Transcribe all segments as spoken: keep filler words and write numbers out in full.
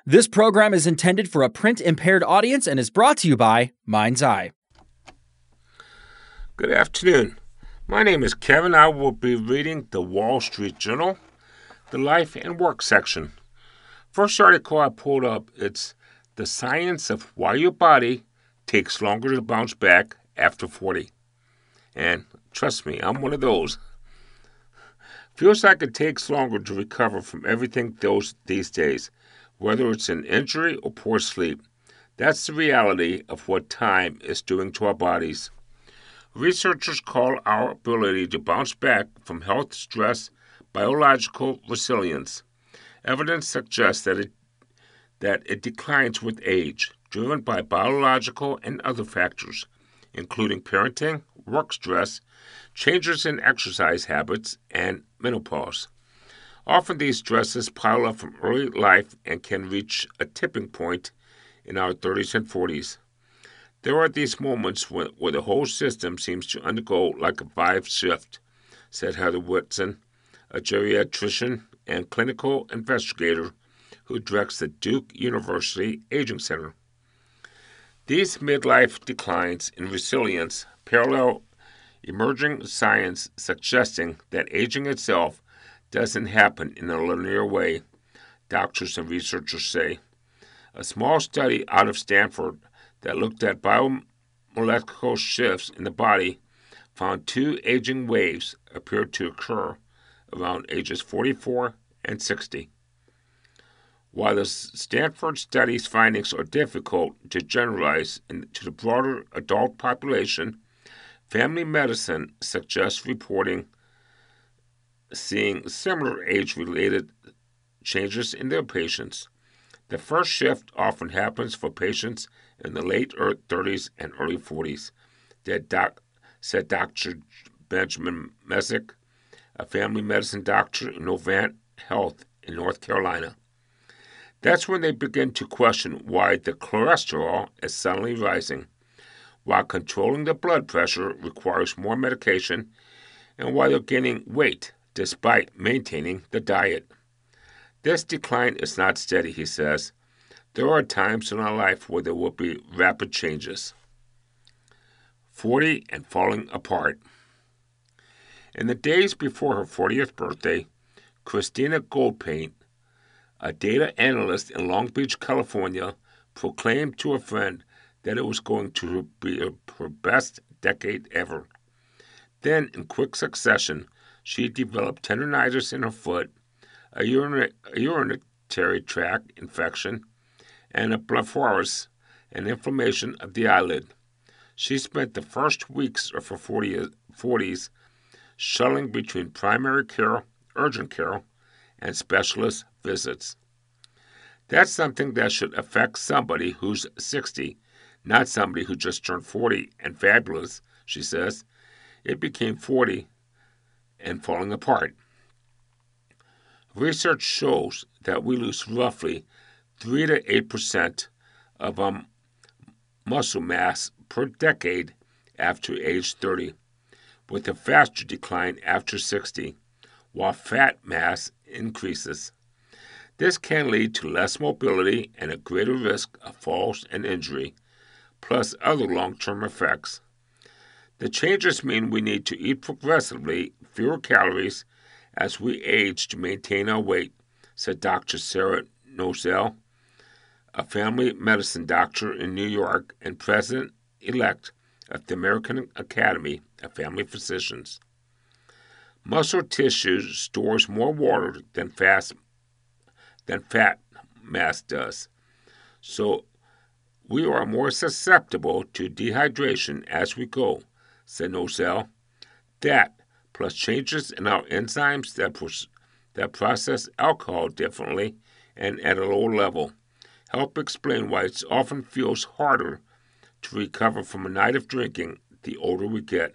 This program is intended for a print-impaired audience and is brought to you by Mind's Eye. Good afternoon. My name is Kevin. I will be reading the Wall Street Journal, the Life and Work section. First article I pulled up, it's The Science of Why Your Body Takes Longer to Bounce Back After forty. And trust me, I'm one of those. Feels like it takes longer to recover from everything those these days, whether it's an injury or poor sleep. That's the reality of what time is doing to our bodies. Researchers call our ability to bounce back from health stress biological resilience. Evidence suggests that it, that it declines with age, driven by biological and other factors, including parenting, work stress, changes in exercise habits, and menopause. Often these stresses pile up from early life and can reach a tipping point in our thirties and forties. There are these moments when, where the whole system seems to undergo like a vibe shift, said Heather Whitson, a geriatrician and clinical investigator who directs the Duke University Aging Center. These midlife declines in resilience parallel emerging science suggesting that aging itself doesn't happen in a linear way, doctors and researchers say. A small study out of Stanford that looked at biomolecular shifts in the body found two aging waves appeared to occur around ages forty-four and sixty. While the Stanford study's findings are difficult to generalize to the broader adult population, family medicine suggests reporting seeing similar age-related changes in their patients. The first shift often happens for patients in the late thirties and early forties, doc, said Doctor Benjamin Messick, a family medicine doctor in Novant Health in North Carolina. That's when they begin to question why the cholesterol is suddenly rising, while controlling the blood pressure requires more medication, and why they're gaining weight despite maintaining the diet. This decline is not steady, he says. There are times in our life where there will be rapid changes. forty and falling apart. In the days before her fortieth birthday, Christina Goldpaint, a data analyst in Long Beach, California, proclaimed to a friend that it was going to be her best decade ever. Then, in quick succession, she developed tendonitis in her foot, a, urinary, a urinary tract infection, and a blepharis, an inflammation of the eyelid. She spent the first weeks of her forties shuttling between primary care, urgent care, and specialist visits. That's something that should affect somebody who's sixty, not somebody who just turned forty and fabulous, she says. It became forty and falling apart. Research shows that we lose roughly three to eight percent of um, muscle mass per decade after age thirty, with a faster decline after sixty, while fat mass increases. This can lead to less mobility and a greater risk of falls and injury, plus other long-term effects. The changes mean we need to eat progressively fewer calories as we age to maintain our weight, said Doctor Sarah Nozel, a family medicine doctor in New York and president-elect of the American Academy of Family Physicians. Muscle tissue stores more water than, fast, than fat mass does, so we are more susceptible to dehydration as we go, said Nozel. That, plus changes in our enzymes that, pros- that process alcohol differently and at a lower level, help explain why it often feels harder to recover from a night of drinking the older we get.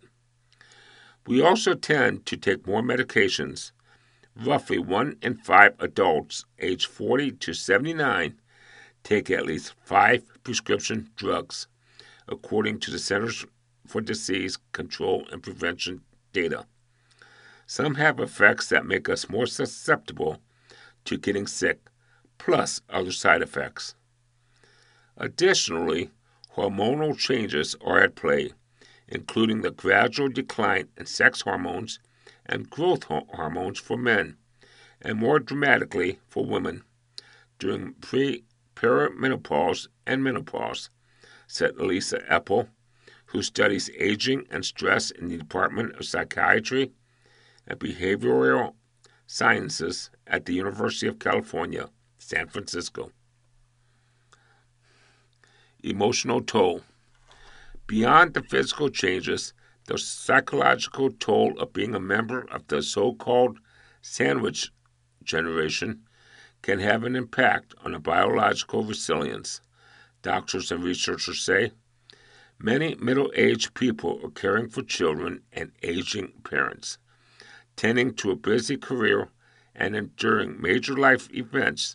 We also tend to take more medications. Roughly one in five adults aged forty to seventy-nine take at least five prescription drugs, according to the Centers for Disease Control and Prevention data. Some have effects that make us more susceptible to getting sick, plus other side effects. Additionally, hormonal changes are at play, including the gradual decline in sex hormones and growth hormones for men, and more dramatically for women, during pre perimenopause and menopause, said Elisa Epel, who studies aging and stress in the Department of Psychiatry and Behavioral Sciences at the University of California, San Francisco. Emotional toll. Beyond the physical changes, the psychological toll of being a member of the so-called sandwich generation can have an impact on the biological resilience, doctors and researchers say. Many middle-aged people are caring for children and aging parents, tending to a busy career and enduring major life events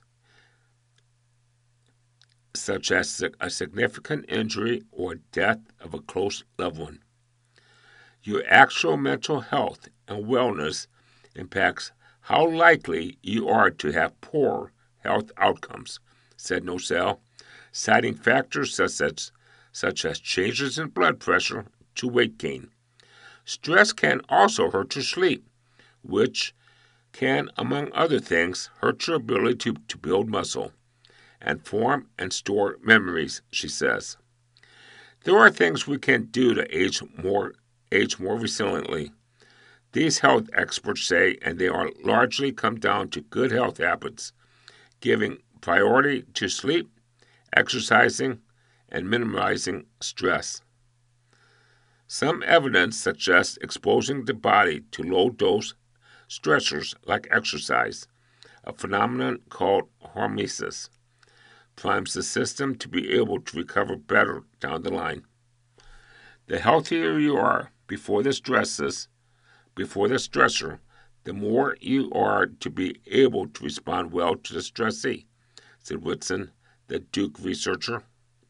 such as a significant injury or death of a close loved one. Your actual mental health and wellness impacts how likely you are to have poor health outcomes, said Nocell, citing factors such as, such as changes in blood pressure to weight gain. Stress can also hurt your sleep, which can, among other things, hurt your ability to, to build muscle and form and store memories, she says. There are things we can do to age more, age more resiliently. These health experts say, and they are largely come down to good health habits, giving priority to sleep, exercising, and minimizing stress. Some evidence suggests exposing the body to low-dose stressors like exercise, a phenomenon called hormesis, primes the system to be able to recover better down the line. The healthier you are before the stresses, before the stressor, the more you are to be able to respond well to the stressee, said Whitson, the Duke researcher.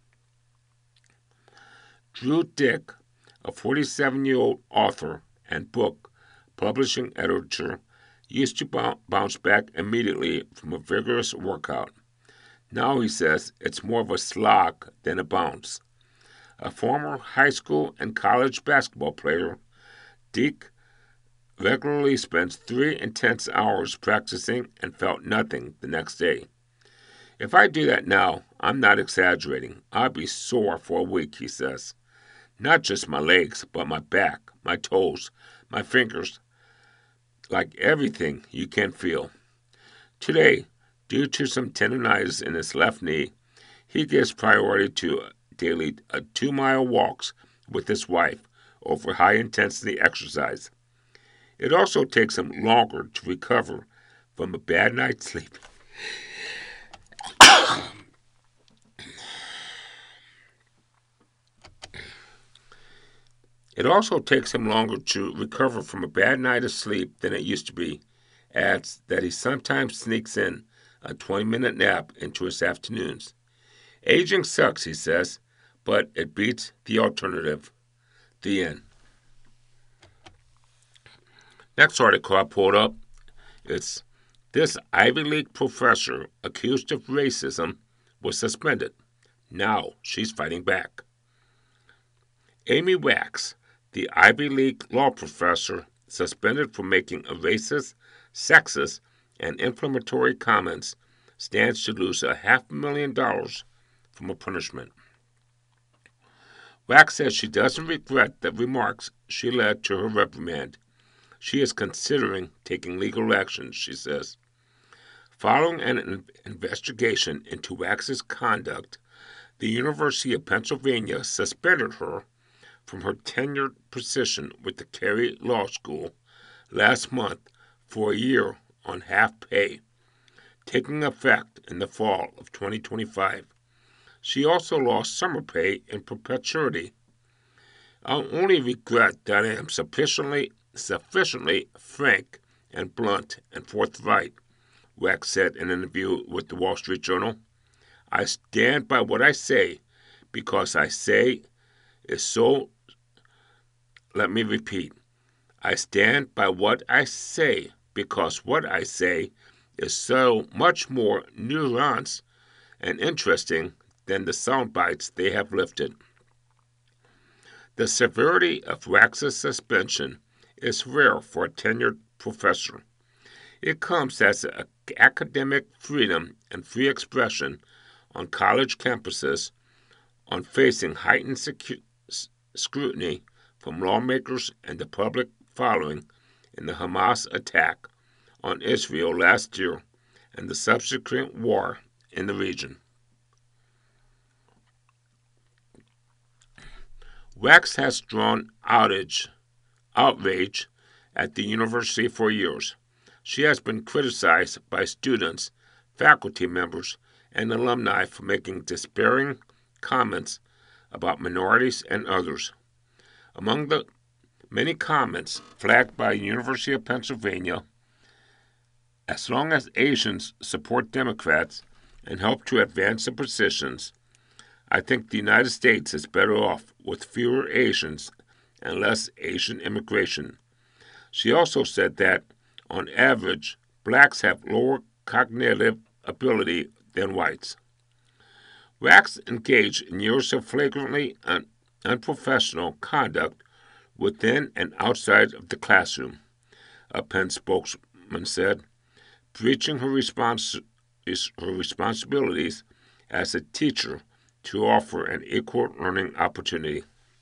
Drew Dick, a forty-seven-year-old author and book publishing editor, used to bounce back immediately from a vigorous workout. Now, he says, it's more of a slog than a bounce. A former high school and college basketball player, Dick regularly spends three intense hours practicing and felt nothing the next day. If I do that now, I'm not exaggerating. I'll be sore for a week, he says. Not just my legs, but my back, my toes, my fingers, like everything you can feel. Today, due to some tendonitis in his left knee, he gives priority to daily uh, two-mile walks with his wife over high-intensity exercise. It also takes him longer to recover from a bad night's sleep. It also takes him longer to recover from a bad night of sleep than it used to be, adds that he sometimes sneaks in a twenty-minute nap into his afternoons. Aging sucks, he says, but it beats the alternative. The end. Next article I pulled up, it's this Ivy League professor accused of racism was suspended. Now she's fighting back. Amy Wax, the Ivy League law professor suspended for making a racist, sexist, and inflammatory comments, stands to lose a half a million dollars from a punishment. Wax says she doesn't regret the remarks she led to her reprimand. She is considering taking legal action, she says. Following an investigation into Wax's conduct, the University of Pennsylvania suspended her from her tenured position with the Carey Law School last month for a year on half pay, taking effect in the fall of twenty twenty-five. She also lost summer pay in perpetuity. I only regret that I am sufficiently, sufficiently frank and blunt and forthright, Wax said in an interview with the Wall Street Journal. I stand by what I say because I say is so. Let me repeat. I stand by what I say because what I say is so much more nuanced and interesting than the sound bites they have lifted. The severity of Wax's suspension is rare for a tenured professor. It comes as a, academic freedom and free expression on college campuses on facing heightened secu- scrutiny from lawmakers and the public following in the Hamas attack on Israel last year and the subsequent war in the region. Wax has drawn outage, outrage at the university for years. She has been criticized by students, faculty members, and alumni for making despairing comments about minorities and others. Among the many comments flagged by the University of Pennsylvania, as long as Asians support Democrats and help to advance the positions, I think the United States is better off with fewer Asians and less Asian immigration. She also said that, on average, blacks have lower cognitive ability than whites. Wax engaged in years of flagrantly un- unprofessional conduct within and outside of the classroom, a Penn spokesman said, breaching her, respons- her responsibilities as a teacher to offer an equal learning opportunity.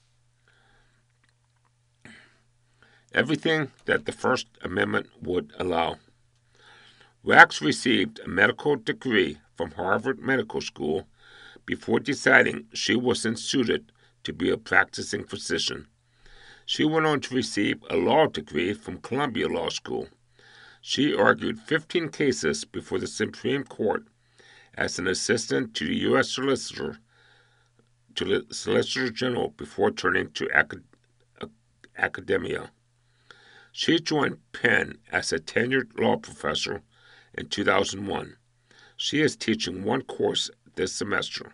Everything that the First Amendment would allow. Wax received a medical degree from Harvard Medical School before deciding she wasn't suited to be a practicing physician. She went on to receive a law degree from Columbia Law School. She argued fifteen cases before the Supreme Court as an assistant to the U S Solicitor, to the Solicitor General before turning to acad- academia. She joined Penn as a tenured law professor in two thousand one. She is teaching one course this semester.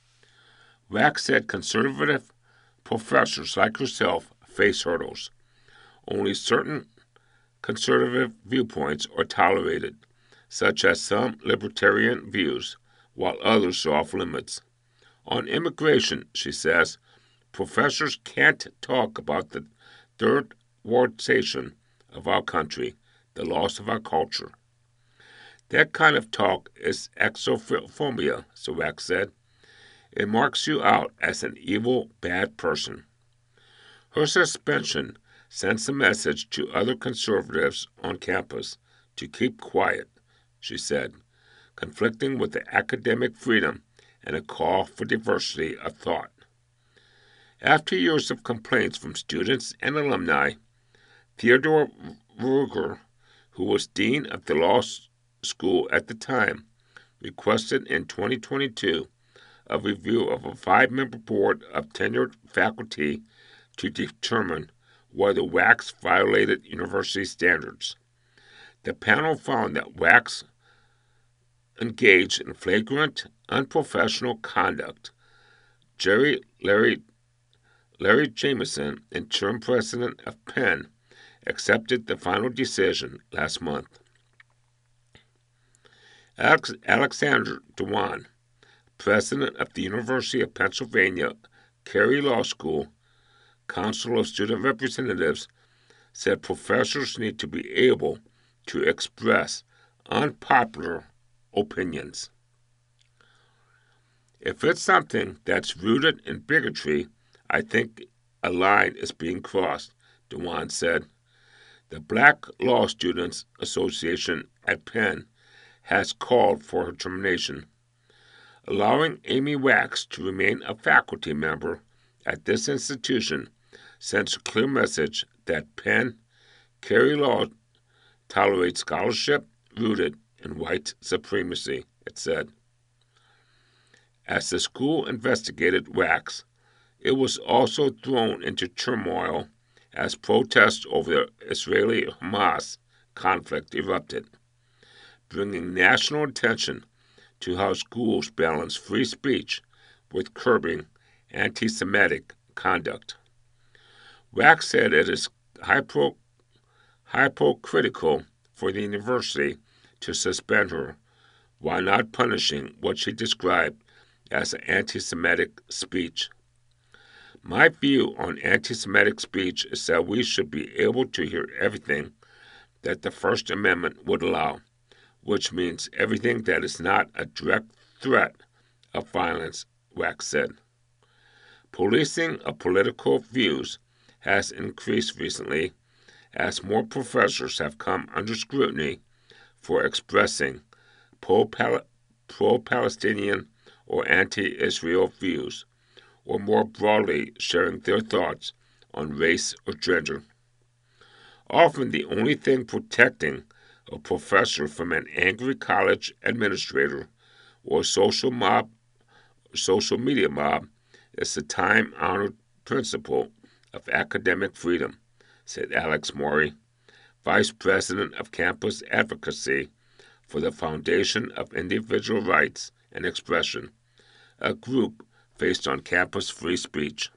Wax said conservative professors like herself face hurdles. Only certain conservative viewpoints are tolerated, such as some libertarian views, while others are off limits. On immigration, she says, professors can't talk about the third worldization of our country, the loss of our culture. That kind of talk is exophobia, so Wax said. It marks you out as an evil, bad person. Her suspension sends a message to other conservatives on campus to keep quiet, she said, conflicting with the academic freedom and a call for diversity of thought. After years of complaints from students and alumni, Theodore Ruger, who was dean of the law school at the time, requested in twenty twenty-two a review of a five-member board of tenured faculty to determine whether Wax violated university standards. The panel found that Wax engaged in flagrant, unprofessional conduct. Jerry Larry, Larry Jameson, interim president of Penn, accepted the final decision last month. Alex, Alexander Dewan, president of the University of Pennsylvania Carey Law School, Council of Student Representatives, said professors need to be able to express unpopular opinions. If it's something that's rooted in bigotry, I think a line is being crossed, Dewan said. The Black Law Students Association at Penn has called for her termination. Allowing Amy Wax to remain a faculty member at this institution sends a clear message that Penn, Carey Law, tolerates scholarship rooted in white supremacy, it said. As the school investigated Wax, it was also thrown into turmoil as protests over the Israeli-Hamas conflict erupted, bringing national attention to how schools balance free speech with curbing anti-Semitic conduct. Wax said it is hypo, hypocritical for the university to suspend her while not punishing what she described as an anti-Semitic speech. My view on anti-Semitic speech is that we should be able to hear everything that the First Amendment would allow, which means everything that is not a direct threat of violence, Wax said. Policing of political views has increased recently as more professors have come under scrutiny for expressing pro-Palestinian or anti-Israel views, or more broadly sharing their thoughts on race or gender. Often the only thing protecting a professor from an angry college administrator or social mob, social media mob is the time-honored principle of academic freedom, said Alex Morey, Vice President of Campus Advocacy for the Foundation of Individual Rights and Expression, a group based on campus free speech.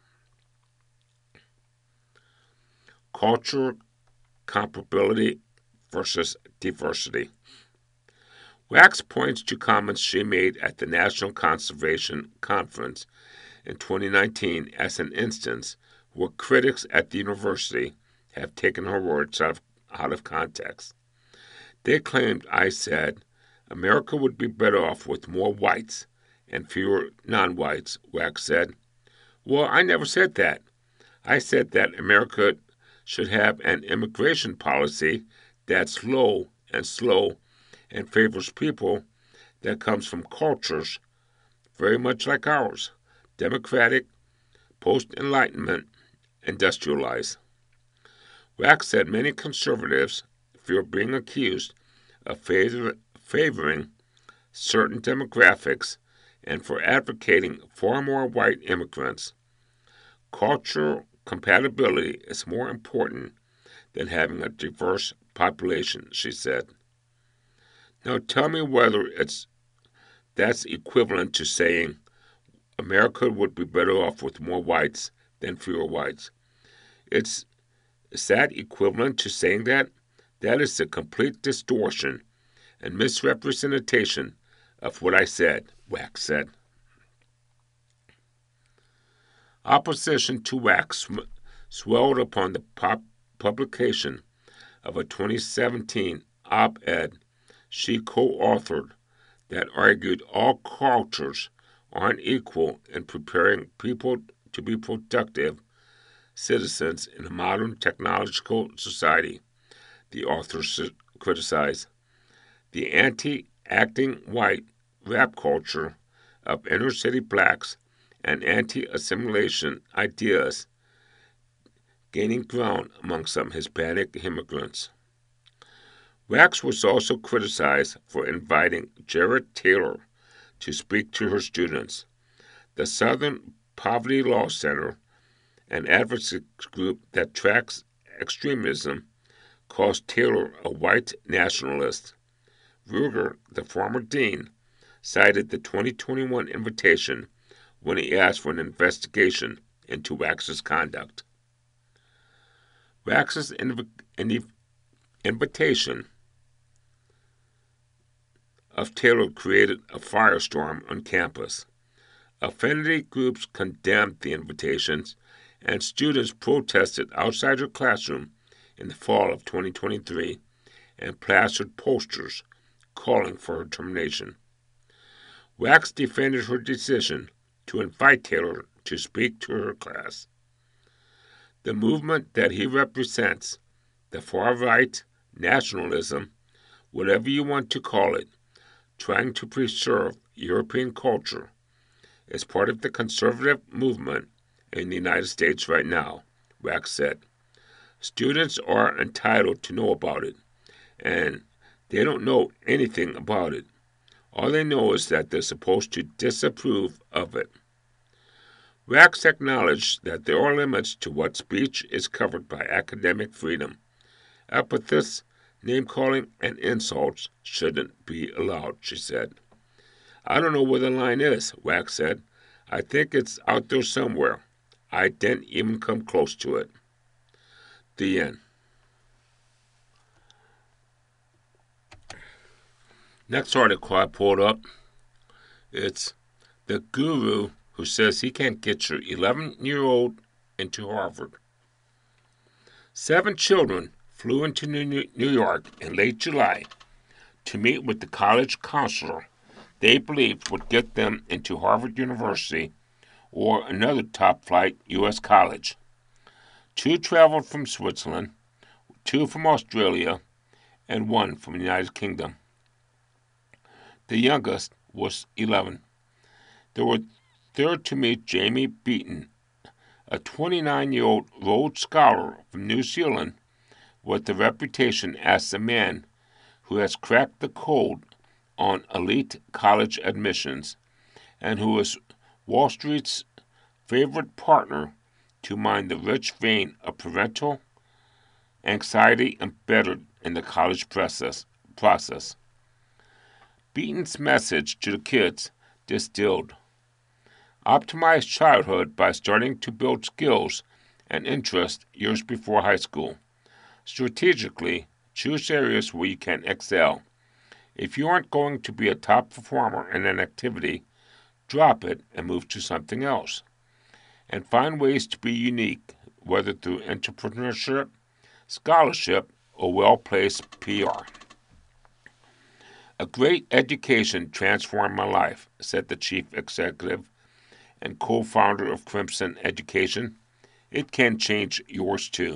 Culture comparability versus diversity. Wax points to comments she made at the National Conservation Conference in twenty nineteen as an instance where critics at the university have taken her words out of, out of context. They claimed I said America would be better off with more whites and fewer non-whites, Wax said. Well, I never said that. I said that America should have an immigration policy that's low and slow and favors people that comes from cultures very much like ours, democratic, post-Enlightenment, industrialized. Wax said many conservatives fear being accused of favor, favoring certain demographics and for advocating far more white immigrants. Cultural compatibility is more important than having a diverse population, she said. Now tell me whether it's that's equivalent to saying America would be better off with more whites than fewer whites. It's is that equivalent to saying that? That is a complete distortion and misrepresentation of what I said, Wax said. Opposition to Wax sw- swelled upon the pop- publication of a twenty seventeen op-ed she co-authored that argued all cultures aren't equal in preparing people to be productive citizens in a modern technological society, the authors criticized. The anti-acting white rap culture of inner-city blacks and anti-assimilation ideas gaining ground among some Hispanic immigrants. Wax was also criticized for inviting Jared Taylor to speak to her students. The Southern Poverty Law Center, an advocacy group that tracks extremism, calls Taylor a white nationalist. Ruger, the former dean, cited the twenty twenty-one invitation when he asked for an investigation into Wax's conduct. Wax's inv- inv- invitation of Taylor created a firestorm on campus. Affinity groups condemned the invitations, and students protested outside her classroom in the fall of twenty twenty-three and plastered posters calling for her termination. Wax defended her decision to invite Taylor to speak to her class. The movement that he represents, the far-right nationalism, whatever you want to call it, trying to preserve European culture, is part of the conservative movement in the United States right now, Wax said. Students are entitled to know about it, and they don't know anything about it. All they know is that they're supposed to disapprove of it. Wax acknowledged that there are limits to what speech is covered by academic freedom. Epithets, name-calling, and insults shouldn't be allowed, she said. I don't know where the line is, Wax said. I think it's out there somewhere. I didn't even come close to it. The end. Next article I pulled up, it's the guru who says he can't get your eleven-year-old into Harvard. Seven children flew into New York in late July to meet with the college counselor they believed would get them into Harvard University or another top-flight U S college. Two traveled from Switzerland, two from Australia, and one from the United Kingdom. The youngest was eleven. They were third to meet Jamie Beaton, a twenty-nine-year-old Rhodes Scholar from New Zealand with a reputation as the man who has cracked the code on elite college admissions and who is Wall Street's favorite partner to mine the rich vein of parental anxiety embedded in the college process. process. Beaton's message to the kids distilled: optimize childhood by starting to build skills and interest years before high school. Strategically, choose areas where you can excel. If you aren't going to be a top performer in an activity, drop it and move to something else. And find ways to be unique, whether through entrepreneurship, scholarship, or well-placed P R. A great education transformed my life, said the chief executive and co-founder of Crimson Education. It can change yours too.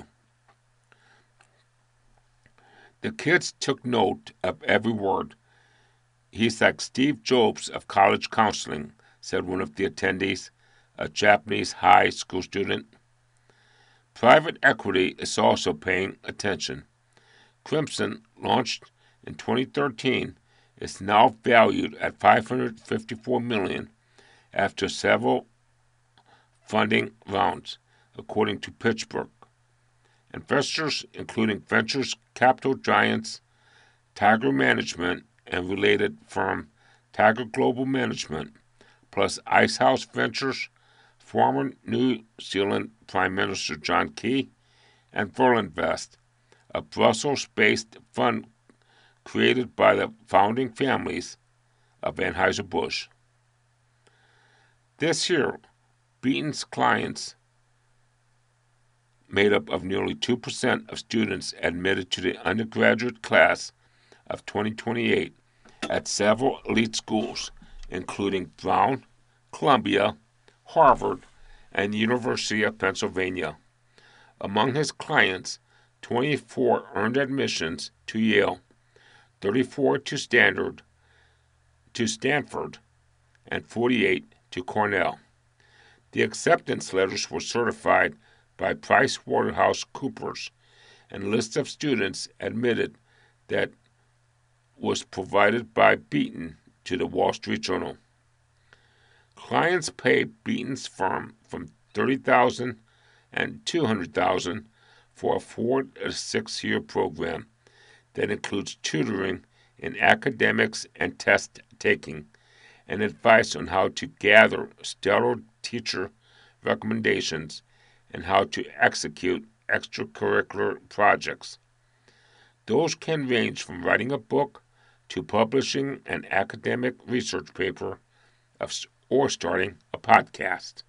The kids took note of every word. He's like Steve Jobs of college counseling, said one of the attendees, a Japanese high school student. Private equity is also paying attention. Crimson, launched in twenty thirteen, is now valued at five hundred fifty-four million dollars after several funding rounds, according to PitchBook. Investors, including ventures capital giants Tiger Management and related firm Tiger Global Management, plus Icehouse Ventures, former New Zealand Prime Minister John Key, and Verlinvest, a Brussels-based fund created by the founding families of Anheuser-Busch. This year, Beaton's clients made up of nearly two percent of students admitted to the undergraduate class of twenty twenty-eight at several elite schools, including Brown, Columbia, Harvard, and the University of Pennsylvania. Among his clients, twenty-four earned admissions to Yale, thirty-four to Stanford, to Stanford, and forty-eight to Cornell. The acceptance letters were certified by PricewaterhouseCoopers, and lists of students admitted that was provided by Beaton to the Wall Street Journal. Clients pay Beaton's firm from thirty thousand dollars and two hundred thousand dollars for a four to six year program that includes tutoring in academics and test taking, and advice on how to gather stellar teacher recommendations and how to execute extracurricular projects. Those can range from writing a book to publishing an academic research paper or starting a podcast.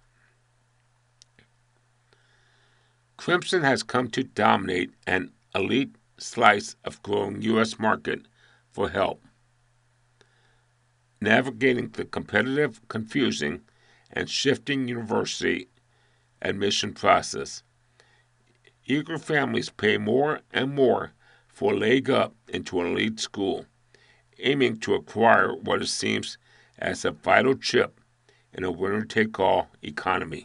Crimson has come to dominate an elite slice of growing U S market for help navigating the competitive, confusing, and shifting university admission process. Eager families pay more and more for a leg up into an elite school, aiming to acquire what it seems as a vital chip in a winner-take-all economy.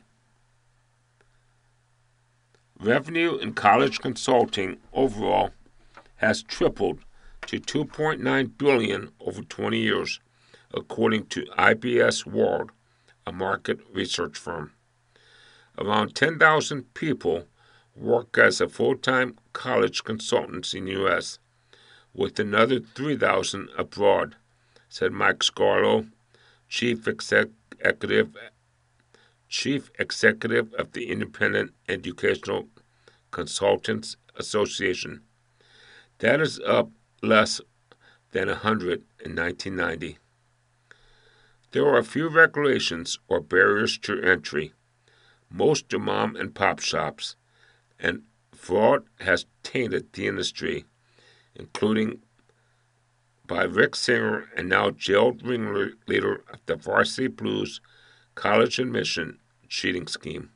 Revenue in college consulting overall has tripled to two point nine billion dollars over twenty years, according to I B S World, a market research firm. Around ten thousand people work as a full-time college consultants in the U S, with another three thousand abroad, said Mike Scarlo, chief executive, chief executive of the Independent Educational Consultants Association. That is up less than one hundred in nineteen ninety. There are a few regulations or barriers to entry. Most are mom and pop shops, and fraud has tainted the industry, including by Rick Singer and now jailed ringleader of the Varsity Blues college admission cheating scheme.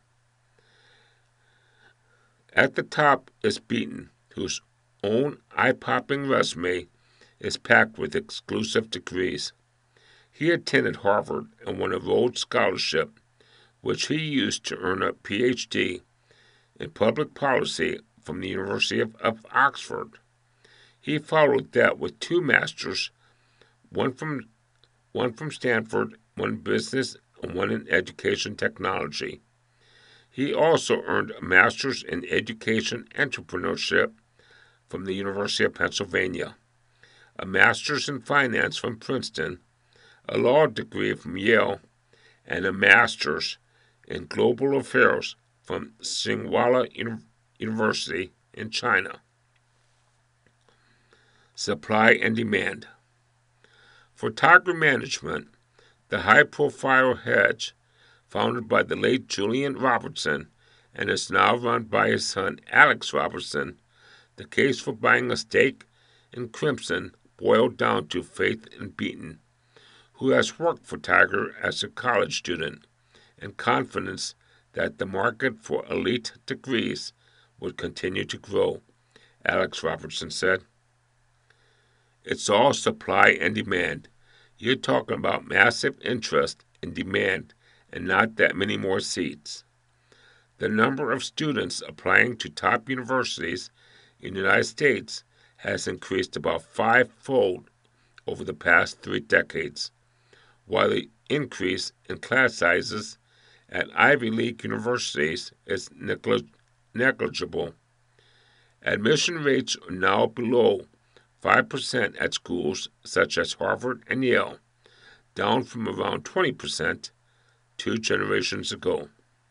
At the top is Beaton, whose own eye-popping resume is packed with exclusive degrees. He attended Harvard and won a Rhodes Scholarship, which he used to earn a P H D in public policy from the University of, of Oxford. He followed that with two masters, one from one from Stanford, one in business, and one in education technology. He also earned a master's in education entrepreneurship from the University of Pennsylvania, a master's in finance from Princeton, a law degree from Yale, and a master's in global affairs from Tsinghua University in China. Supply and demand. For Tiger Management, the high-profile hedge founded by the late Julian Robertson and is now run by his son Alex Robertson, the case for buying a stake in Crimson boiled down to faith in Beaton, who has worked for Tiger as a college student, and confidence that the market for elite degrees would continue to grow, Alex Robertson said. It's all supply and demand. You're talking about massive interest and demand and not that many more seats. The number of students applying to top universities in the United States has increased about five-fold over the past three decades, while the increase in class sizes at Ivy League universities is negligible. Admission rates are now below five percent at schools such as Harvard and Yale, down from around twenty percent two generations ago.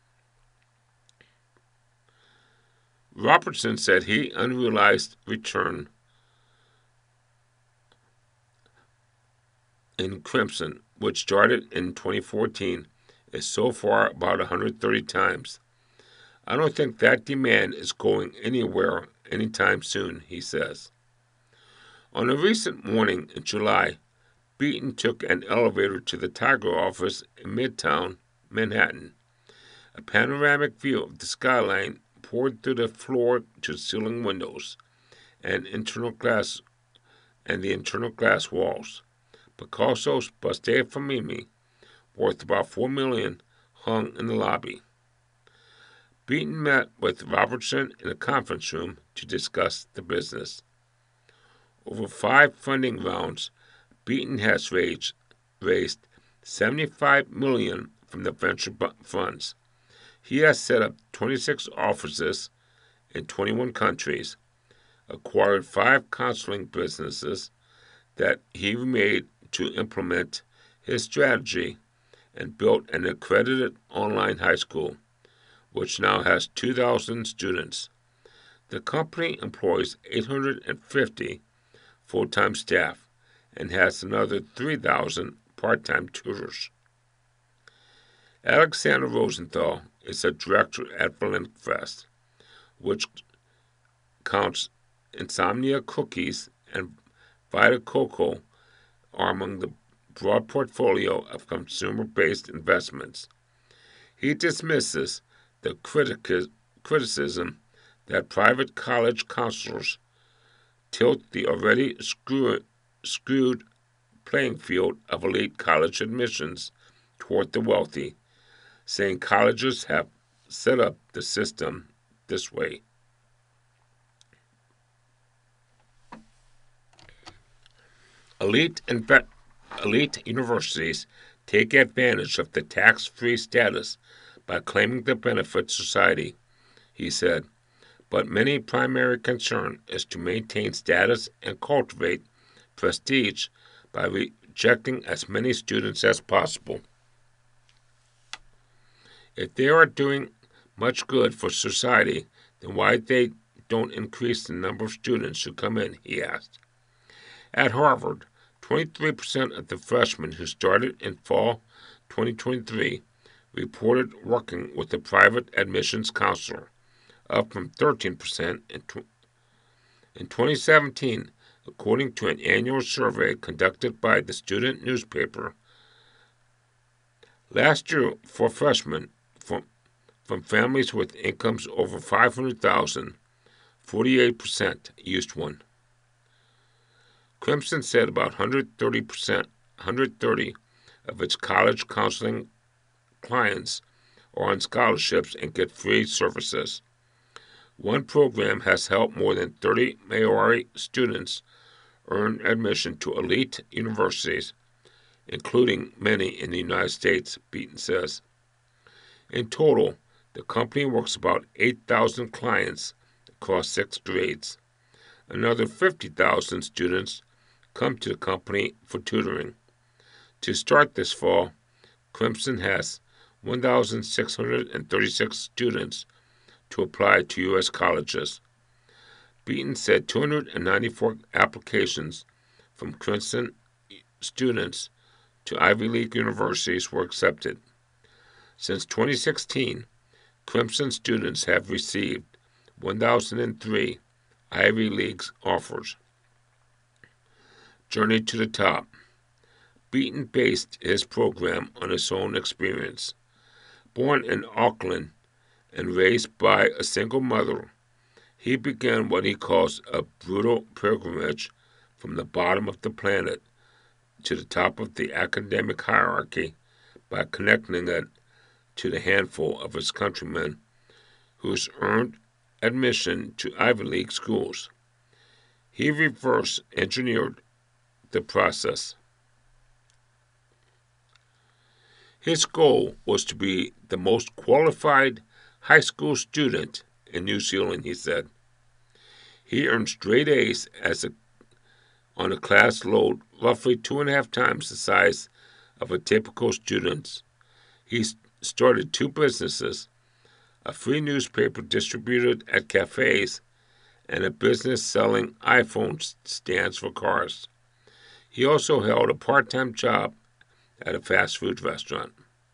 Robertson said he unrealized return in Crimson, which started in twenty fourteen, is so far about one hundred thirty times. I don't think that demand is going anywhere anytime soon, he says. On a recent morning in July, Beaton took an elevator to the Tiger office in Midtown Manhattan. A panoramic view of the skyline poured through the floor-to-ceiling windows and internal glass and the internal glass walls. Picasso's Buste Famimi, worth about four million dollars, hung in the lobby. Beaton met with Robertson in a conference room to discuss the business. Over five funding rounds, Beaton has raised, raised seventy-five million dollars from the venture funds. He has set up twenty-six offices in twenty-one countries, acquired five counseling businesses that he made to implement his strategy, and built an accredited online high school, which now has two thousand students. The company employs eight hundred fifty full-time staff and has another three thousand part-time tutors. Alexander Rosenthal is a director at Valentvest, which counts Insomnia Cookies and Vita Coco are among the broad portfolio of consumer-based investments. He dismisses the critic- criticism that private college counselors tilt the already screw- skewed playing field of elite college admissions toward the wealthy, saying colleges have set up the system this way. Elite, inve- elite universities take advantage of the tax-free status by claiming the benefit society, he said, but many primary concern is to maintain status and cultivate prestige by rejecting as many students as possible. If they are doing much good for society, then why they don't increase the number of students who come in, he asked. At Harvard, twenty-three percent of the freshmen who started in fall twenty twenty-three reported working with a private admissions counselor, up from thirteen percent in, tw- in twenty seventeen, according to an annual survey conducted by the student newspaper. Last year, for freshmen from, from families with incomes over five hundred thousand dollars, forty-eight percent used one. Clemson said about one hundred thirty percent, one hundred thirty of its college counseling clients are on scholarships and get free services. One program has helped more than thirty Maori students earn admission to elite universities, including many in the United States, Beaton says. In total, the company works about eight thousand clients across six grades. Another fifty thousand students come to the company for tutoring. To start this fall, Clemson has one thousand six hundred thirty-six students to apply to U S colleges. Beaton said two hundred ninety-four applications from Clemson students to Ivy League universities were accepted. Since twenty sixteen, Clemson students have received one thousand three Ivy League offers. Journey to the top. Beaton based his program on his own experience. Born in Auckland and raised by a single mother, he began what he calls a brutal pilgrimage from the bottom of the planet to the top of the academic hierarchy by connecting it to the handful of his countrymen who's earned admission to Ivy League schools. He reverse engineered the process. His goal was to be the most qualified high school student in New Zealand, he said. He earned straight A's as a, on a class load roughly two and a half times the size of a typical student's. He started two businesses, a free newspaper distributed at cafes, and a business selling iPhone stands for cars. He also held a part-time job at a fast food restaurant.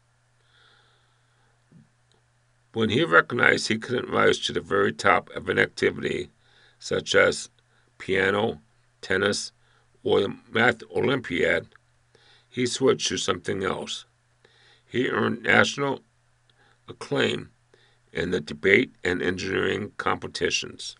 When he recognized he couldn't rise to the very top of an activity such as piano, tennis, or the math Olympiad, he switched to something else. He earned national acclaim in the debate and engineering competitions.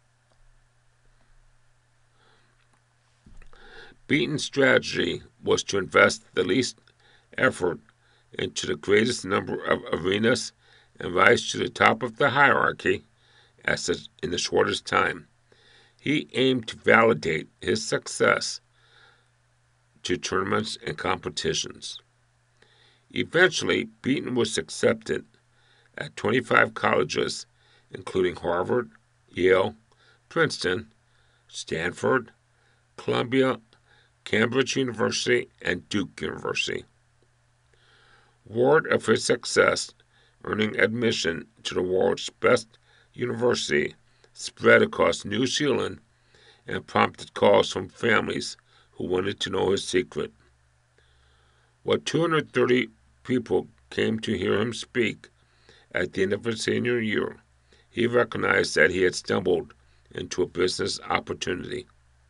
Beaton's strategy was to invest the least effort into the greatest number of arenas and rise to the top of the hierarchy as in the shortest time. He aimed to validate his success to tournaments and competitions. Eventually, Beaton was accepted at twenty-five colleges, including Harvard, Yale, Princeton, Stanford, Columbia, Cambridge University, and Duke University. Word of his success, earning admission to the world's best university, spread across New Zealand and prompted calls from families who wanted to know his secret. What two hundred thirty people came to hear him speak at the end of his senior year, he recognized that he had stumbled into a business opportunity.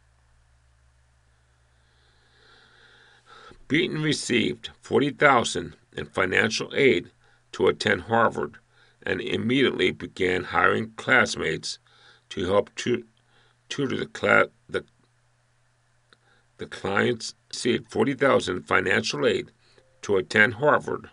Beaton received forty thousand dollars in financial aid to attend Harvard and immediately began hiring classmates to help tu- tutor the, cla- the, the clients. Received forty thousand dollars in financial aid to attend Harvard.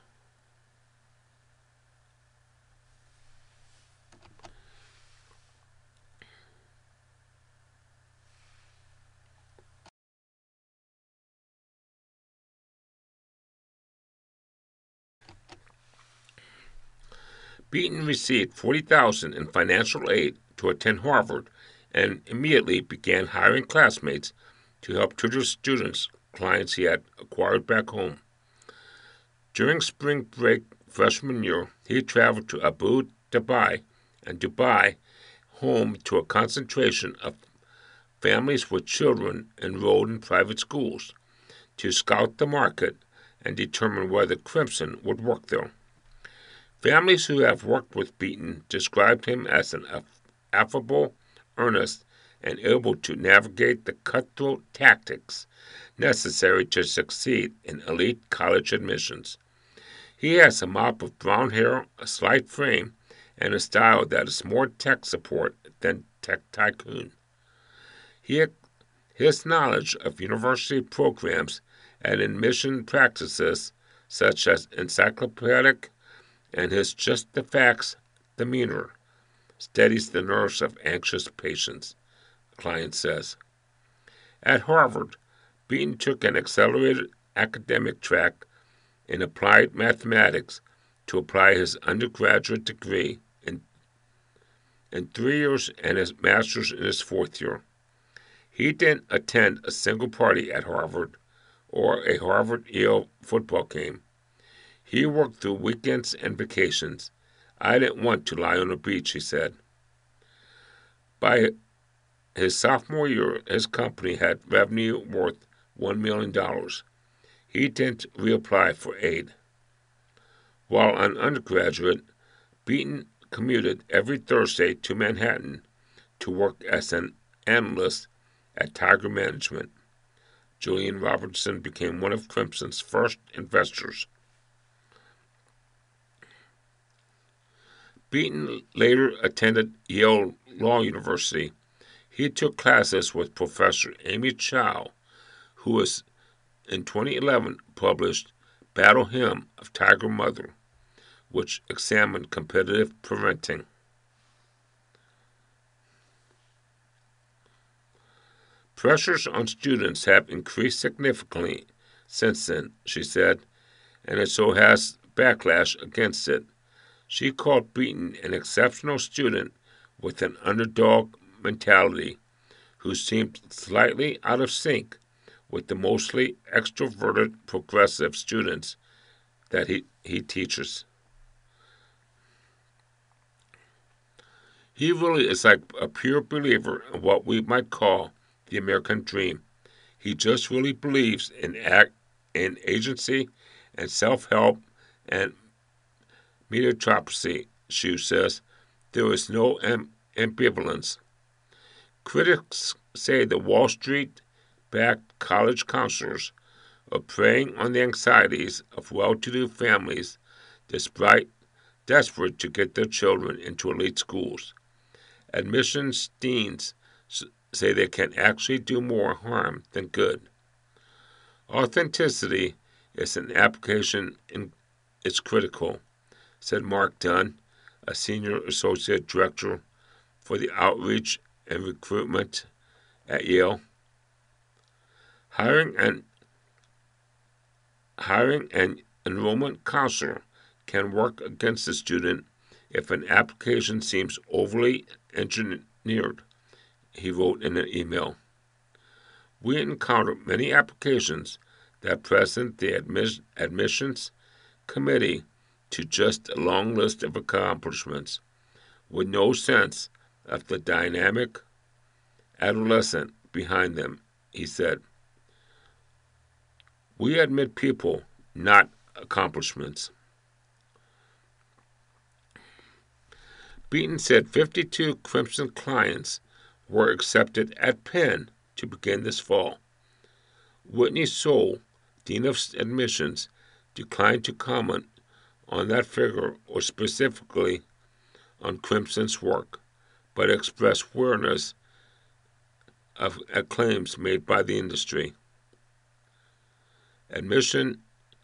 Beaton received forty thousand dollars in financial aid to attend Harvard and immediately began hiring classmates to help tutor students, clients he had acquired back home. During spring break freshman year, he traveled to Abu Dhabi and Dubai, home to a concentration of families with children enrolled in private schools to scout the market and determine whether Crimson would work there. Families who have worked with Beaton described him as an affable, earnest, and able to navigate the cutthroat tactics necessary to succeed in elite college admissions. He has a mop of brown hair, a slight frame, and a style that is more tech support than tech tycoon. He, his knowledge of university programs and admission practices, such as encyclopedic, and his just the facts demeanor, steadies the nerves of anxious patients, the client says. At Harvard, Beaton took an accelerated academic track in applied mathematics to apply his undergraduate degree in, in three years and his master's in his fourth year. He didn't attend a single party at Harvard or a Harvard-Yale football game. He worked through weekends and vacations. I didn't want to lie on the beach, he said. By his sophomore year, his company had revenue worth one million dollars. He didn't reapply for aid. While an undergraduate, Beaton commuted every Thursday to Manhattan to work as an analyst at Tiger Management. Julian Robertson became one of Crimson's first investors. Beaton later attended Yale Law University. He took classes with Professor Amy Chow, who has, in twenty eleven, published Battle Hymn of Tiger Mother, which examined competitive parenting. Pressures on students have increased significantly since then, she said, and it so has backlash against it. She called Beaton an exceptional student with an underdog mentality who seemed slightly out of sync with the mostly extroverted progressive students that he, he teaches. He really is like a pure believer in what we might call the American dream. He just really believes in act, in agency and self-help and meritocracy, Hsu says. There is no am- ambivalence. Critics say the Wall Street-backed college counselors are preying on the anxieties of well-to-do families despite desperate to get their children into elite schools. Admissions deans say they can actually do more harm than good. Authenticity is an application in, is critical, said Mark Dunn, a senior associate director for the outreach and recruitment at Yale. Hiring an hiring an enrollment counselor can work against a student if an application seems overly engineered, he wrote in an email. We encounter many applications that present the admis- admissions committee to just a long list of accomplishments with no sense of the dynamic adolescent behind them, he said. We admit people, not accomplishments. Beaton said fifty-two Crimson clients were accepted at Penn to begin this fall. Whitney Soule, Dean of Admissions, declined to comment on that figure or specifically on Crimson's work, but expressed awareness of claims made by the industry. Admission,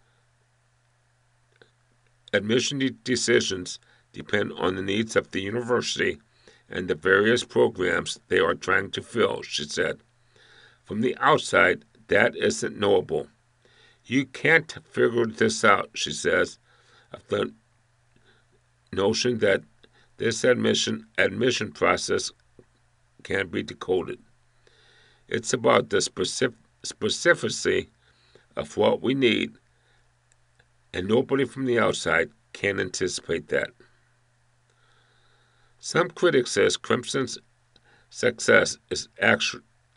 admission decisions depend on the needs of the university and the various programs they are trying to fill, she said. From the outside, that isn't knowable. You can't figure this out, she says, of the notion that this admission admission process can be decoded. It's about the specific, specificity of what we need, and nobody from the outside can anticipate that. Some critics says Crimson's success is actu-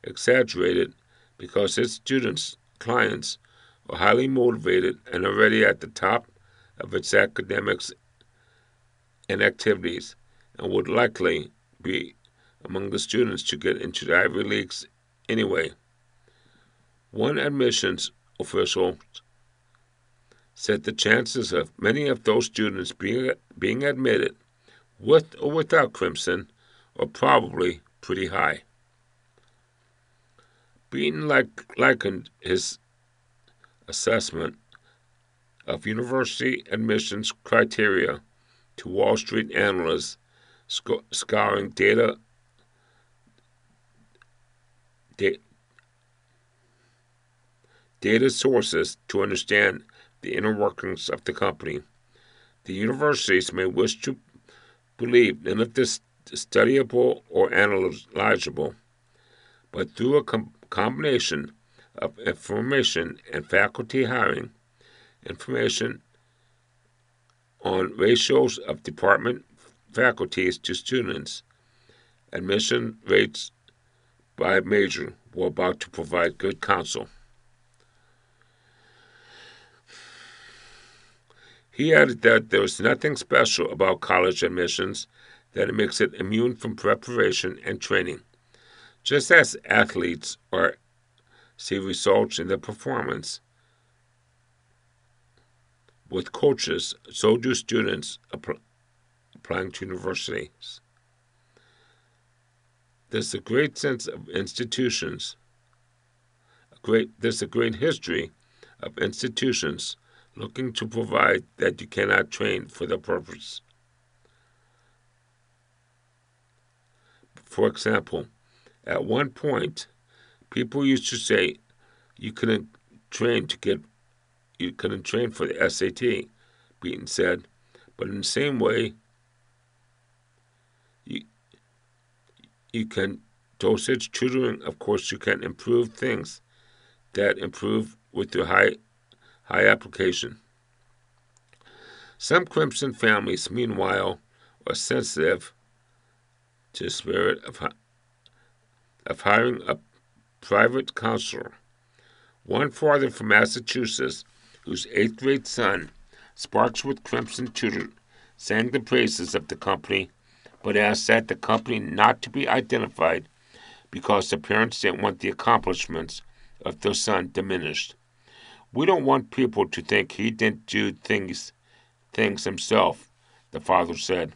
exaggerated because its students, clients, are highly motivated and already at the top of its academics and activities, and would likely be among the students to get into the Ivy Leagues anyway. One admissions official said the chances of many of those students being, being admitted, with or without Crimson, are probably pretty high. Beaton like, likened his assessment of university admissions criteria to Wall Street analysts sc- scouring data, da- data sources to understand the inner workings of the company. The universities may wish to believe none of this is studyable or analyzable, but through a com- combination of information and faculty hiring, information on ratios of department faculties to students, admission rates by major, were about to provide good counsel. He added that there is nothing special about college admissions that makes it immune from preparation and training. Just as athletes are see results in their performance with coaches, so do students app- applying to universities. There's a great sense of institutions. A great, there's a great history of institutions looking to provide that you cannot train for the purpose. For example, at one point, people used to say you couldn't train to get you couldn't train for the S A T, Beaton said, but in the same way, you you can dosage tutoring. Of course, you can improve things that improve with your high high application. Some Crimson families, meanwhile, are sensitive to the spirit of of hiring a private counselor. One father from Massachusetts, whose eighth grade son, sparks with Crimson tutor, sang the praises of the company, but asked that the company not to be identified because the parents didn't want the accomplishments of their son diminished. We don't want people to think he didn't do things, things himself, the father said.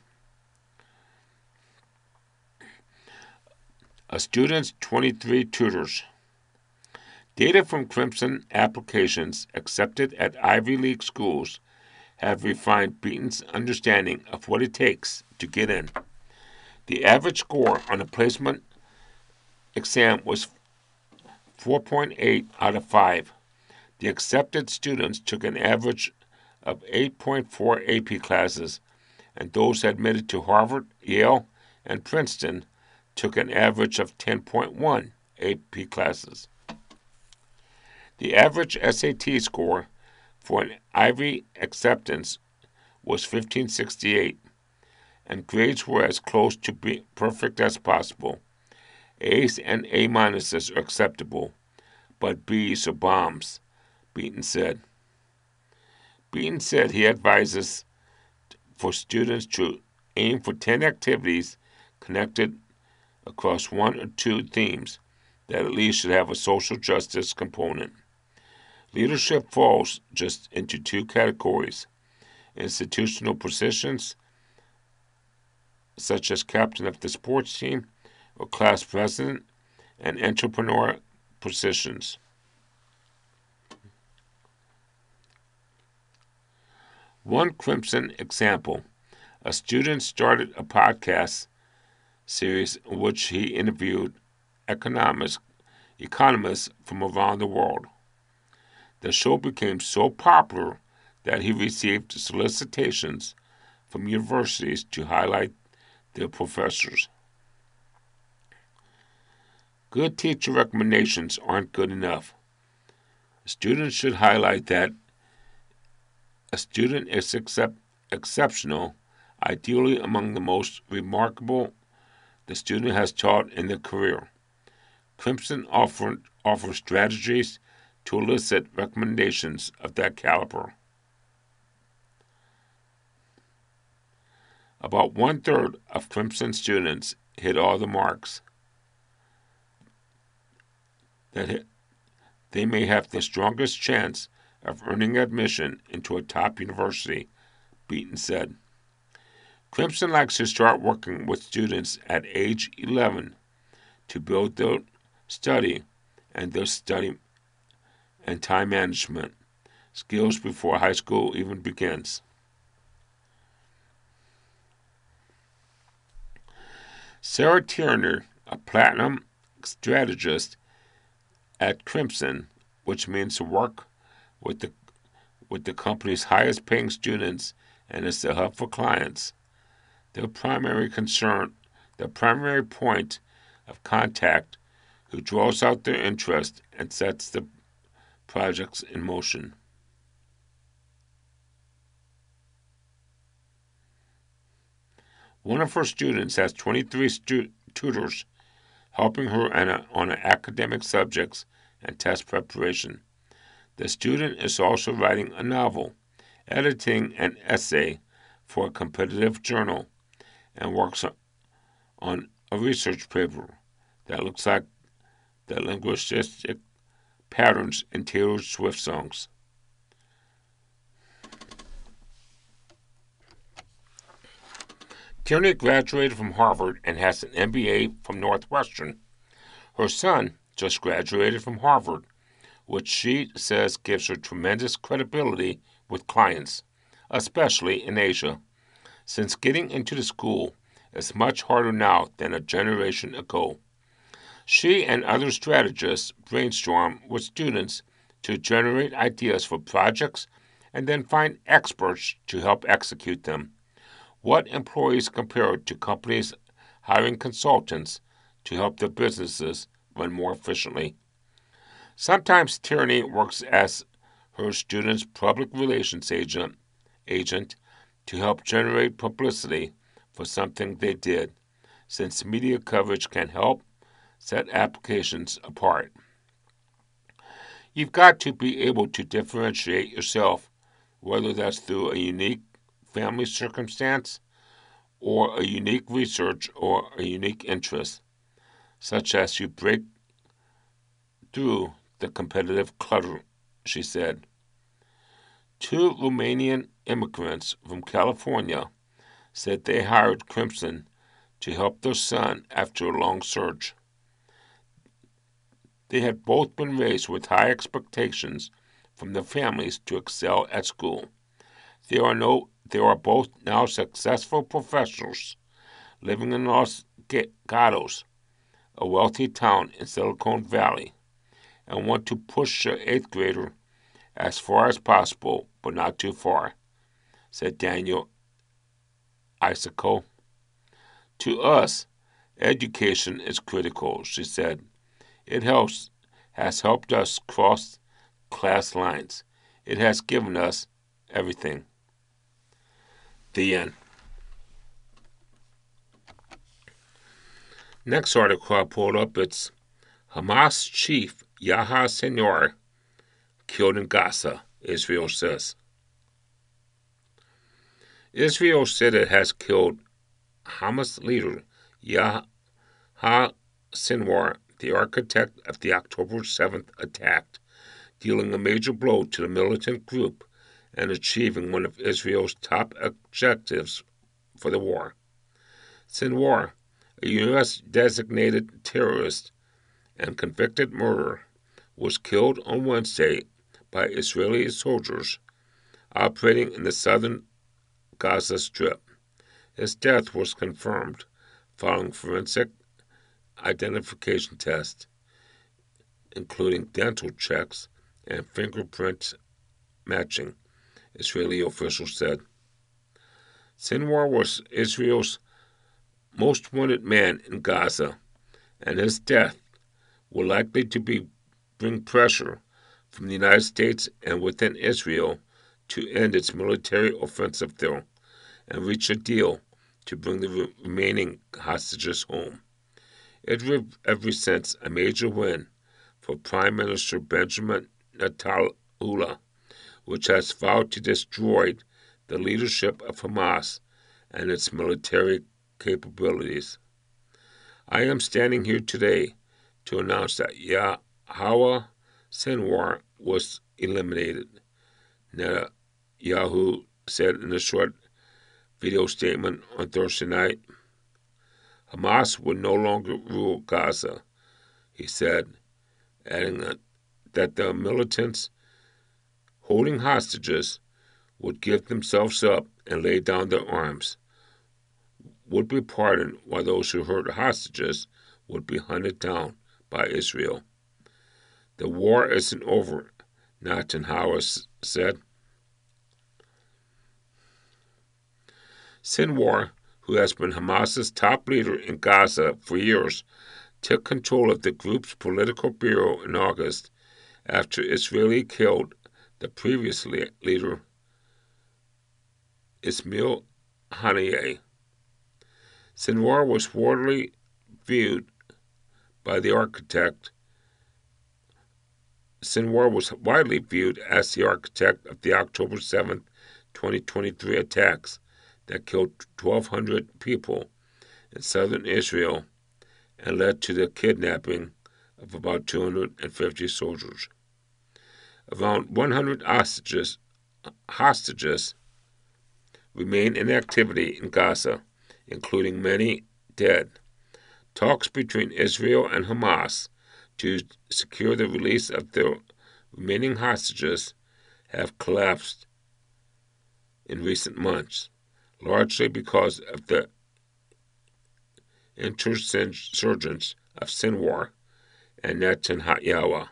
A student's twenty-three tutors. Data from Crimson applications accepted at Ivy League schools have refined Beaton's understanding of what it takes to get in. The average score on a placement exam was four point eight out of five. The accepted students took an average of eight point four A P classes, and those admitted to Harvard, Yale, and Princeton took an average of ten point one A P classes. The average S A T score for an Ivy acceptance was fifteen sixty-eight, and grades were as close to be perfect as possible. A's and A minuses are acceptable, but B's are bombs, Beaton said. Beaton said he advises for students to aim for ten activities connected across one or two themes that at least should have a social justice component. Leadership falls just into two categories: institutional positions, such as captain of the sports team or class president, and entrepreneur positions. One Crimson example: a student started a podcast series in which he interviewed economists, economists from around the world. The show became so popular that he received solicitations from universities to highlight their professors. Good teacher recommendations aren't good enough. Students should highlight that a student is excep- exceptional, ideally among the most remarkable the student has taught in their career. Crimson offer, offers strategies to elicit recommendations of that caliber. About one-third of Crimson students hit all the marks. That hit, they may have the strongest chance of earning admission into a top university, Beaton said. Crimson likes to start working with students at age eleven to build their study and their study and time management skills before high school even begins. Sarah Tierney, a platinum strategist at Crimson, which means to work with the with the company's highest paying students and is the hub for clients. Their primary concern, the primary point of contact who draws out their interest and sets the projects in motion. One of her students has twenty-three stu- tutors helping her a, on academic subjects and test preparation. The student is also writing a novel, editing an essay for a competitive journal, and works on a research paper that looks like the linguistic patterns in Taylor Swift songs. Tierney graduated from Harvard and has an M B A from Northwestern. Her son just graduated from Harvard, which she says gives her tremendous credibility with clients, especially in Asia, since getting into the school is much harder now than a generation ago. She and other strategists brainstorm with students to generate ideas for projects and then find experts to help execute them. What employees compare to companies hiring consultants to help their businesses run more efficiently. Sometimes Tierney works as her students' public relations agent, agent to help generate publicity for something they did, since media coverage can help set applications apart. You've got to be able to differentiate yourself, whether that's through a unique family circumstance or a unique research or a unique interest, such as you break through the competitive clutter, she said. Two Romanian immigrants from California said they hired Crimson to help their son after a long search. They had both been raised with high expectations from their families to excel at school. They are, no, they are both now successful professionals living in Los Gatos, a wealthy town in Silicon Valley, and want to push their eighth grader as far as possible, but not too far, said Daniel Isaco. To us, education is critical, she said. It helps, has helped us cross class lines. It has given us everything. The end. Next article I pulled up, it's Hamas chief Yahya Sinwar killed in Gaza, Israel says. Israel said it has killed Hamas leader Yahya Sinwar, the architect of the October seventh attack, dealing a major blow to the militant group and achieving one of Israel's top objectives for the war. Sinwar, a U S designated terrorist and convicted murderer, was killed on Wednesday by Israeli soldiers operating in the southern Gaza Strip. His death was confirmed following forensic identification tests, including dental checks and fingerprint matching, Israeli officials said. Sinwar was Israel's most wanted man in Gaza, and his death will likely to be bring pressure from the United States and within Israel to end its military offensive there and reach a deal to bring the remaining hostages home. It represents a major win for Prime Minister Benjamin Netanyahu, which has vowed to destroy the leadership of Hamas and its military capabilities. I am standing here today to announce that Yahya Sinwar was eliminated, Netanyahu said in a short video statement on Thursday night. Hamas would no longer rule Gaza, he said, adding that, that the militants holding hostages would give themselves up and lay down their arms, would be pardoned, while those who hurt hostages would be hunted down by Israel. The war isn't over, Netanyahu said. Sinwar, who has been Hamas's top leader in Gaza for years, took control of the group's political bureau in August after Israeli killed the previous leader, Ismail Haniyeh. Sinwar was widely viewed by the architect. Sinwar was widely viewed as the architect of the October seventh, twenty twenty-three attacks that killed twelve hundred people in southern Israel and led to the kidnapping of about two hundred fifty soldiers. Around one hundred hostages, hostages remain in activity in Gaza, including many dead. Talks between Israel and Hamas to secure the release of the remaining hostages have collapsed in recent months, largely because of the insurgents of Sinwar and Netanyahu.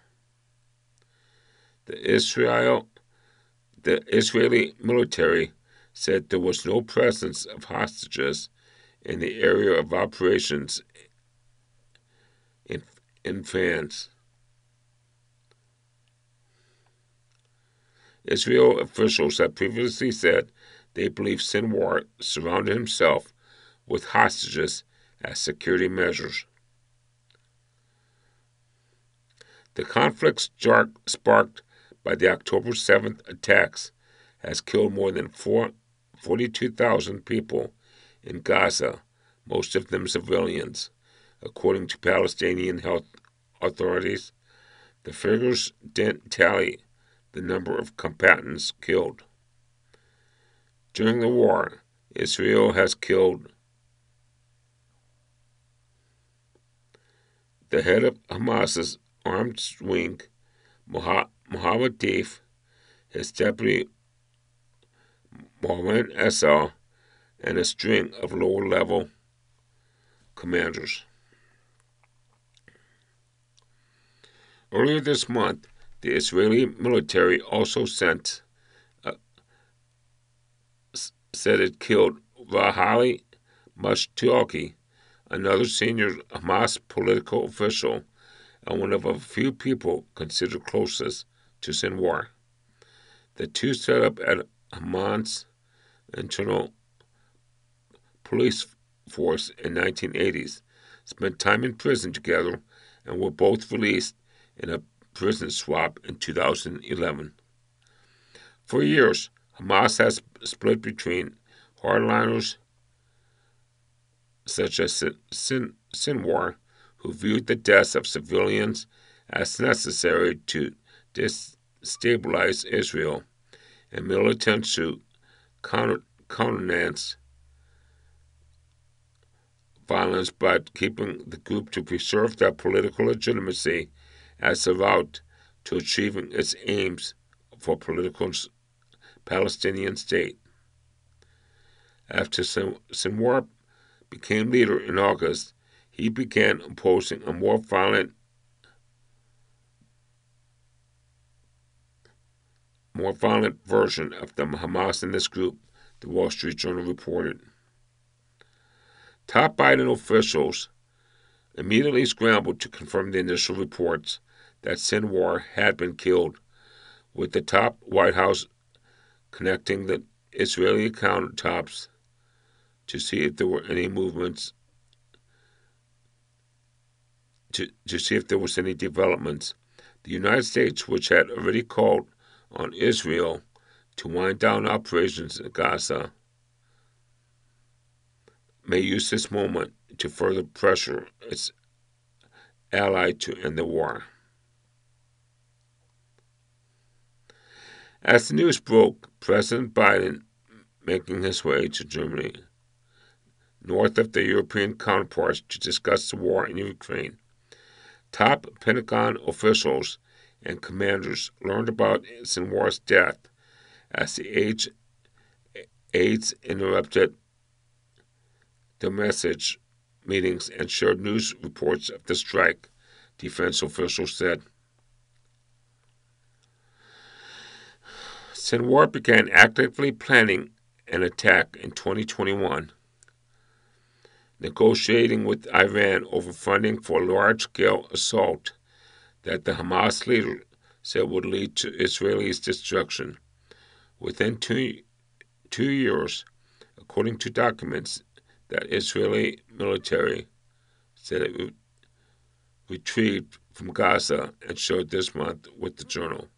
The Israel, the Israeli military said there was no presence of hostages in the area of operations in, in fans. Israel officials have previously said they believe Sinwar surrounded himself with hostages as security measures. The conflict sparked by the October seventh attacks has killed more than forty-two thousand people in Gaza, most of them civilians, according to Palestinian health authorities. The figures didn't tally the number of combatants killed. During the war, Israel has killed the head of Hamas's armed wing, Mohammed Deif, his deputy, Mohammed Essa, and a string of lower-level commanders. Earlier this month, the Israeli military also sent, uh, said it killed Vahali Mashtaki, another senior Hamas political official and one of a few people considered closest to Sinwar. The two set up at Hamas internal police force in the nineteen eighties, spent time in prison together, and were both released in a prison swap in two thousand eleven. For years, Hamas has split between hardliners such as Sin- Sinwar, who viewed the deaths of civilians as necessary to destabilize Israel, and militants who counter- countenance violence by keeping the group to preserve their political legitimacy as a route to achieving its aims for political Palestinian state. After Sinwar became leader in August, he began imposing a more violent, more violent version of the Hamas in this group, the Wall Street Journal reported. Top Biden officials immediately scrambled to confirm the initial reports that Sinwar had been killed, with the top White House connecting the Israeli countertops to see if there were any movements to, to see if there was any developments. The United States, which had already called on Israel to wind down operations in Gaza, may use this moment to further pressure its ally to end the war. As the news broke, President Biden, making his way to Germany, north of the European counterparts, to discuss the war in Ukraine. Top Pentagon officials and commanders learned about Sinwar's death as the aides, aides interrupted their message meetings and shared news reports of the strike, defense officials said. Sinwar began actively planning an attack in twenty twenty-one, negotiating with Iran over funding for a large-scale assault that the Hamas leader said would lead to Israelis' destruction. Within two, two years, according to documents that Israeli military said it would retrieved from Gaza and showed this month with the Journal.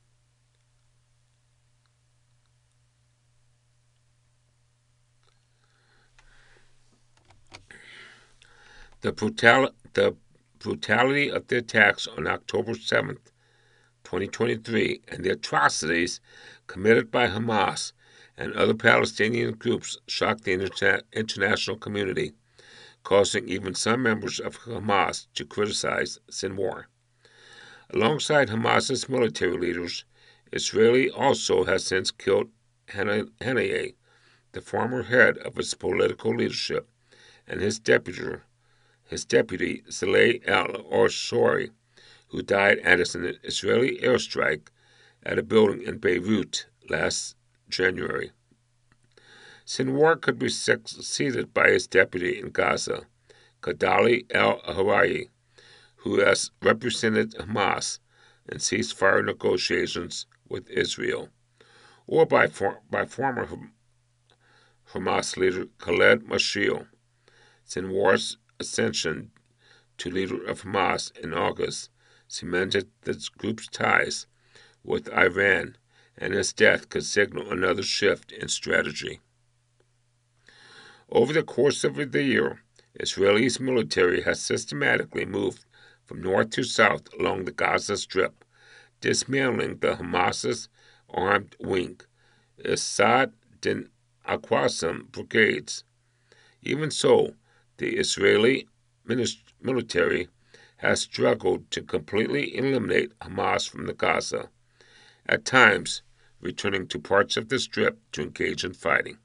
The, brutal, the brutality of the attacks on October seventh, twenty twenty-three, and the atrocities committed by Hamas and other Palestinian groups shocked the inter- international community, causing even some members of Hamas to criticize Sinwar. Alongside Hamas's military leaders, Israel also has since killed Haniyeh, the former head of its political leadership, and his deputy, his deputy Saleh al-Oshori, who died at an Israeli airstrike at a building in Beirut last January. Sinwar could be succeeded by his deputy in Gaza, Kadali al-Harayi, who has represented Hamas in ceasefire negotiations with Israel, or by, for, by former Hamas leader Khaled Mashiel. Sinwar's ascension to leader of Hamas in August cemented the group's ties with Iran, and his death could signal another shift in strategy. Over the course of the year, Israel's military has systematically moved from north to south along the Gaza Strip, dismantling the Hamas's armed wing, Assad din al-Qassam brigades. Even so, the Israeli military has struggled to completely eliminate Hamas from the Gaza, at times returning to parts of the Strip to engage in fighting.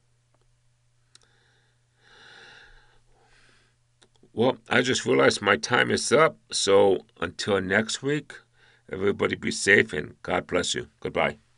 Well, I just realized my time is up, so until next week, everybody be safe and God bless you. Goodbye.